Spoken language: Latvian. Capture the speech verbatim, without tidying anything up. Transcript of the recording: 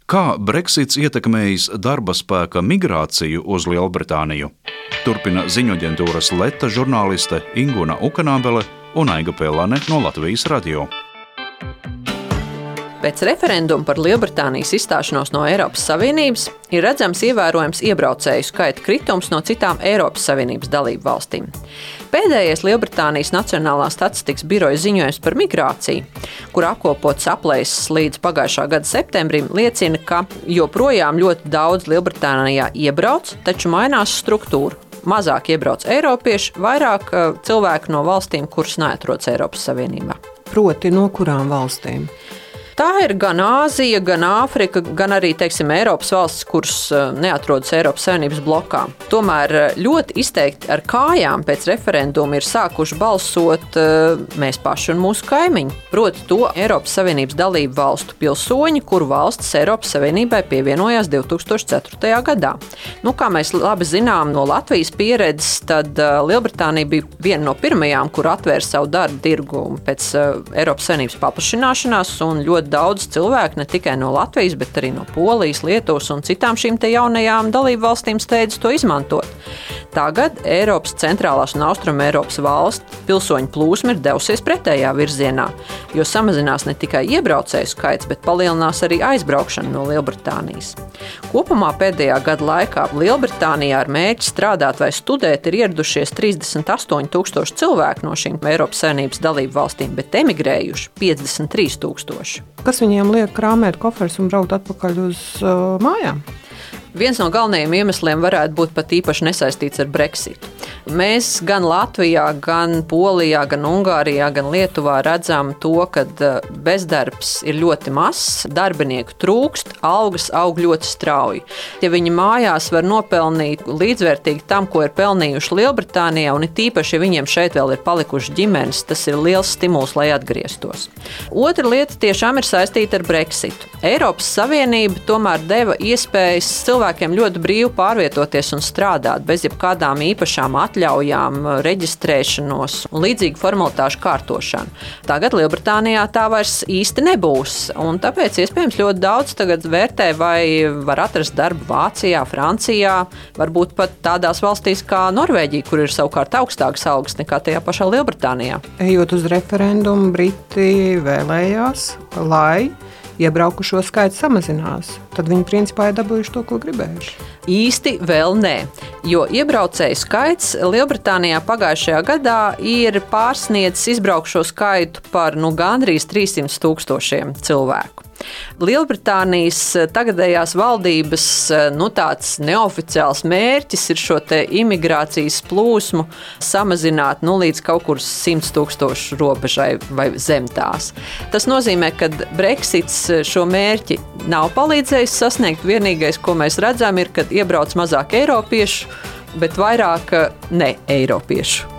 Kā Brexits ietekmējis darba spēka migrāciju uz Lielbritāniju? Turpina ziņu aģentūras Leta žurnāliste Inguna Ukanābele un Aiga Pēlane no Latvijas radio. Pēc referenduma par Lielbritānijas izstāšanos no Eiropas Savienības ir redzams ievērojams iebraucēju skaita kritums no citām Eiropas Savienības dalību valstīm. Pēdējais Lielbritānijas Nacionālā statistikas biroja ziņojums par migrāciju, kur apkopots aplēses līdz pagājušā gada septembrim, liecina, ka joprojām ļoti daudz Lielbritānijā iebrauc, taču mainās struktūra. Mazāk iebrauc eiropieši, vairāk cilvēku no valstīm, kuras neatrodas Eiropas Savienībā. Proti, no kurām valstīm? Tā ir gan Āzija, gan Āfrika, gan arī, teiksim, Eiropas valstis, kuras neatrodas Eiropas Savienības blokā. Tomēr ļoti izteikti ar kājām pēc referenduma ir sākuši balsot mēs paši un mūsu kaimiņi. Proti to Eiropas Savienības dalību valstu pilsoņi, kuru valstis Eiropas Savienībai pievienojās divi tūkstoši ceturtajā gadā. Nu, kā mēs labi zinām no Latvijas pieredzes, tad Lielbritānija bija viena no pirmajām, kur atvēra savu darbu tirgu pēc Eiropas Savienības paplašināšanās, un ļoti daudz cilvēku, ne tikai no Latvijas, bet arī no Polijas, Lietuvas un citām šīm te jaunajām dalību valstīm steidz to izmantot. Tagad Eiropas centrālās un austrumu Eiropas valstu pilsoņu plūsma ir devusies pretējā virzienā, jo samazinās ne tikai iebraucēju skaits, bet palielinās arī aizbraukšana no Lielbritānijas. Kopumā pēdējā gada laikā Lielbritānijā ar mērķi strādāt vai studēt ir ieradušies trīsdesmit astoņi tūkstoši cilvēku no šīm Eiropas Savienības dalību valstīm, bet emigrējuši piecdesmit trīs tūkstoši. Kas viņiem liek krāmēt koferus un braukt atpakaļ uz uh, mājām? Viens no galvenajiem iemesliem varētu būt pat īpaši nesaistīts ar Brexitu. Mēs gan Latvijā, gan Polijā, gan Ungārijā, gan Lietuvā redzam to, ka bezdarbs ir ļoti mazs, darbinieku trūkst, algas aug ļoti strauji. Ja viņi mājās var nopelnīt līdzvērtīgi tam, ko ir pelnījuši Lielbritānijā, un it īpaši, ja viņiem šeit vēl ir palikuši ģimenes, tas ir liels stimuls, lai atgrieztos. Otra lieta tiešām ir saistīta ar Brexitu. Eiropas Savienība tomēr deva iespējas cilvēkiem ļoti brīvi pārvietoties un strādāt bez jebkādām īpašām atļaujām, reģistrēšanos un līdzīgu formalitāšu kārtošanu. Tagad Lielbritānijā tā vairs īsti nebūs, un tāpēc iespējams ļoti daudz tagad vērtē, vai var atrast darbu Vācijā, Francijā, varbūt pat tādās valstīs kā Norvēģija, kur ir savukārt augstākas algas nekā tajā pašā Lielbritānijā. Ejot uz referendumu, Briti vēlējās, lai iebraukušo skaits samazinās. Tad viņi principā ir dabūjuši to, ko gribējuši. Īsti vēl nē, jo iebraucēju skaits Lielbritānijā pagājušajā gadā ir pārsniedzis izbraukšo skaitu par nu, gandrīz trīssimt tūkstošiem cilvēku. Lielbritānijas tagadējās valdības nu, tāds neoficiāls mērķis ir šo te imigrācijas plūsmu samazināt nu, līdz kaut kur simt tūkstošu robežai vai zem tās. Tas nozīmē, ka Brexits šo mērķi nav palīdzējis sasniegt. Vienīgais, ko mēs redzam, ir, kad iebrauc mazāk eiropiešu, bet vairāk ne eiropiešu.